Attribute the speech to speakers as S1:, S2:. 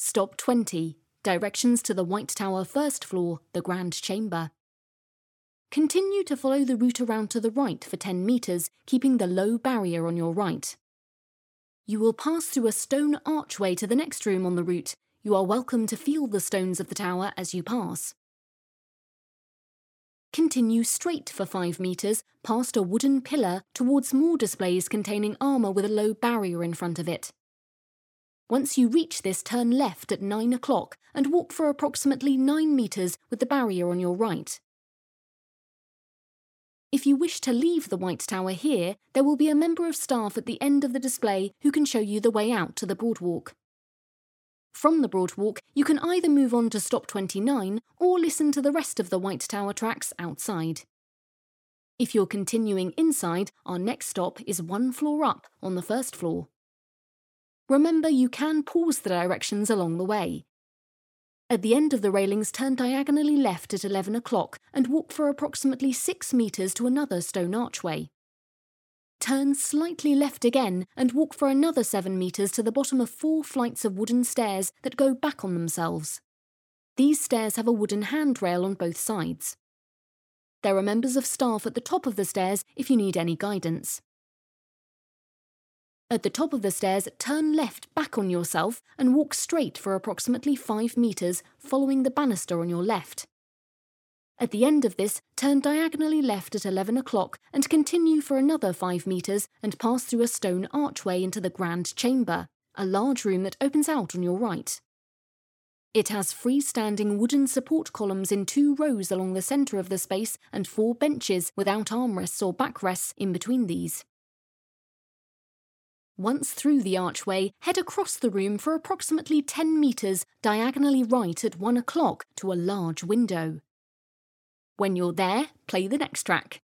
S1: Stop 20. Directions to the White Tower first floor, the Grand Chamber. Continue to follow the route around to the right for 10 metres, keeping the low barrier on your right. You will pass through a stone archway to the next room on the route. You are welcome to feel the stones of the tower as you pass. Continue straight for 5 metres, past a wooden pillar, towards more displays containing armour with a low barrier in front of it. Once you reach this, turn left at 9 o'clock and walk for approximately 9 metres with the barrier on your right. If you wish to leave the White Tower here, there will be a member of staff at the end of the display who can show you the way out to the Broadwalk. From the Broadwalk, you can either move on to Stop 29 or listen to the rest of the White Tower tracks outside. If you're continuing inside, our next stop is 1 floor up on the first floor. Remember, you can pause the directions along the way. At the end of the railings, turn diagonally left at 11 o'clock and walk for approximately 6 metres to another stone archway. Turn slightly left again and walk for another 7 metres to the bottom of 4 flights of wooden stairs that go back on themselves. These stairs have a wooden handrail on both sides. There are members of staff at the top of the stairs if you need any guidance. At the top of the stairs, turn left back on yourself and walk straight for approximately 5 metres, following the banister on your left. At the end of this, turn diagonally left at 11 o'clock and continue for another 5 metres and pass through a stone archway into the Grand Chamber, a large room that opens out on your right. It has freestanding wooden support columns in 2 rows along the centre of the space and 4 benches without armrests or backrests in between these. Once through the archway, head across the room for approximately 10 metres diagonally right at 1 o'clock to a large window. When you're there, play the next track.